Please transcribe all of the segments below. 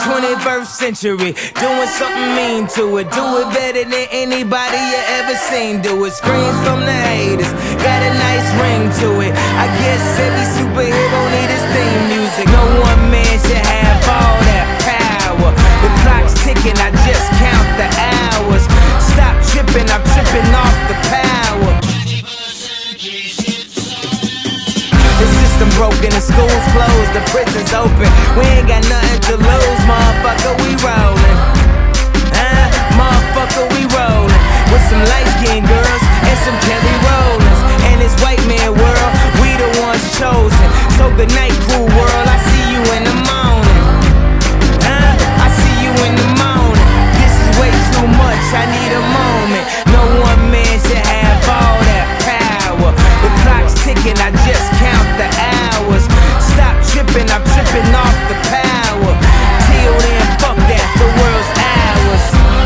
21st century, doing something mean to it. Do it better than anybody you ever seen do it. Screams from the haters, got a nice ring to it. I guess every superhero need his theme music. No one man should have all that power. The clock's ticking, I just count the hours. Stop tripping, I'm tripping off the power. The system broken, the school's closed, the prison's open. We ain't got nothing to lose, motherfucker, we rollin'. Motherfucker, we rollin'. With some light-skinned girls and some Kelly Rollins. And this white man world, we the ones chosen. So good night, cool world, I see you in the morning. I see you in the morning. This is way too much, I need a moment. No one man should have all that power. The clock's ticking, I just count the hours. Stop tripping, I'm tripping off the power. Till then, fuck that, the world's ours.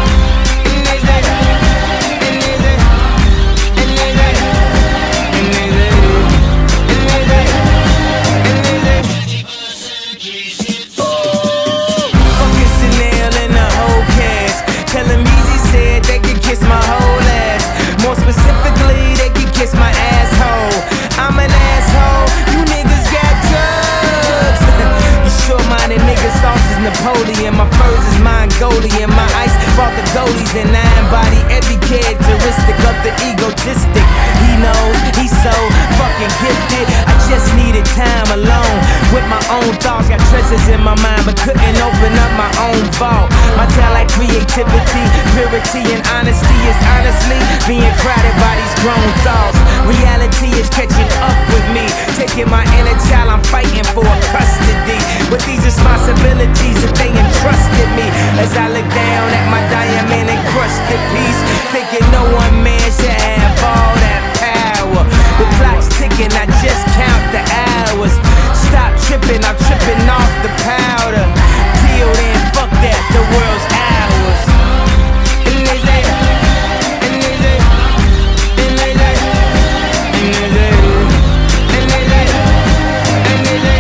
Fucking Chanel and the whole cast. Tell them Easy said they could kiss my whole ass. More specifically, they could kiss my asshole. I'm an asshole, you niggas got drugs. You short-minded niggas, sauce is Napoleon. My furs is Mongolian. My ice brought the goalies and I embody every characteristic of the egotistic. He knows he's so fucking gifted. I just needed time alone with my own thoughts. Got treasures in my mind but couldn't open up my own vault. My talent, creativity, purity and honesty is honestly being crowded by these grown thoughts. Reality is catching up with me, taking my inner child, I'm fighting for custody. With these responsibilities that they entrusted me, as I look down at my diamond encrusted piece, thinking no one man should have all that power. The clock's ticking, I just count the hours. Stop tripping, I'm tripping off the powder. Till then, fuck that, the world's ours. And they say, and they say, and they say, and they say, and they say, and they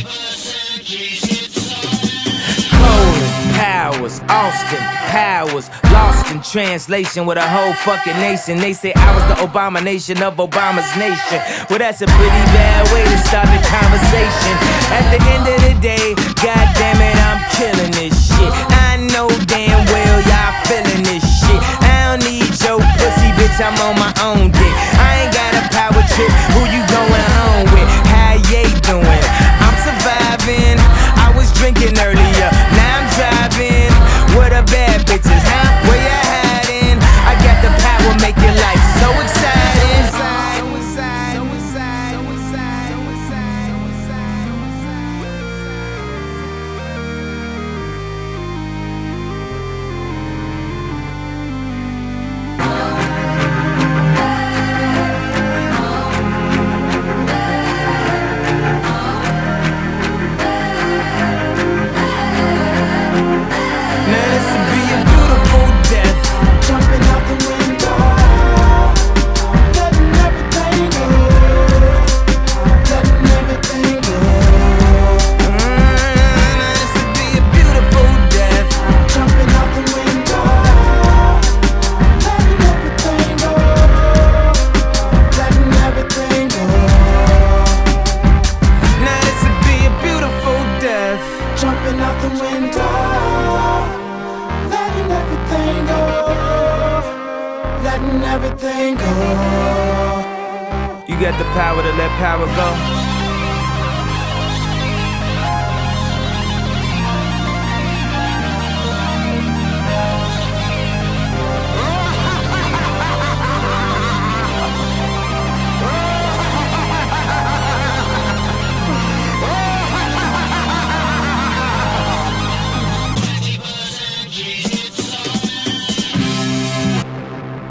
say. Colin Powers, Austin Powers, lost in translation with a whole fucking nation. They say I was the Obama nation of Obama's nation. Well, that's a pretty bad way to start the conversation. At the end of the day, god damn it, I'm killing this shit. I know damn well y'all feeling this shit. I don't need your pussy, bitch, I'm on my own dick. I ain't got a power trip, who you going home with? How you doing? I'm surviving. I was drinking earlier, now I'm driving. What a bad bitches, huh? Where you hiding? I got the power, make your life so exciting. Jumping out the window, letting everything go, letting everything go. You got the power to let power go.